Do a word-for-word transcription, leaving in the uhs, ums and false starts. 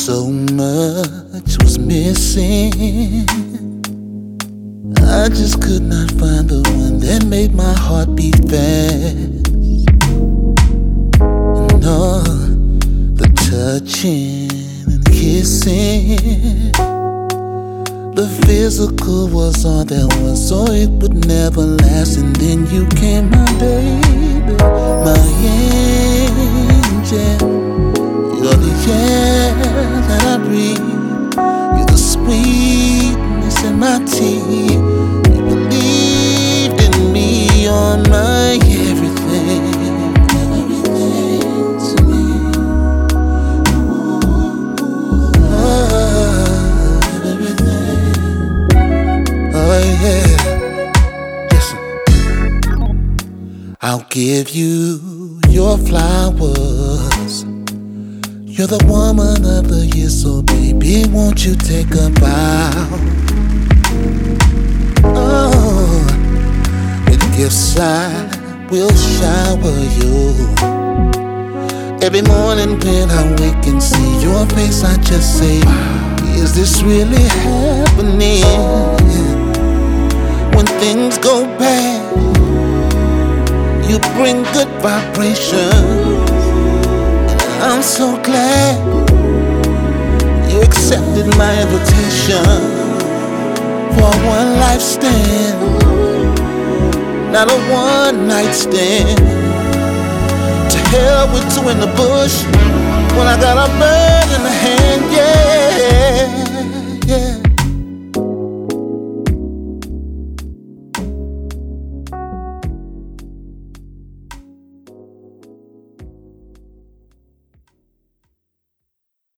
So much was missing. I just could not find the one that made my heart beat fast. And all the touching and kissing, the physical was all there was, so it would never last. And then you came, my baby, my angel. You're the air that I breathe. You're the sweetness in my tea. You believed in me, you're my everything. Everything to me. Oh, everything. Oh yeah. Listen, I'll give you your flowers. You're the woman of the year, so baby, won't you take a bow? Oh, with gifts I will shower you. Every morning when I wake and see your face, I just say, is this really happening? When things go bad, you bring good vibrations. I'm so glad you accepted my invitation for one life stand, not a one night stand. To hell with two in the bush when I got a bird in the hand.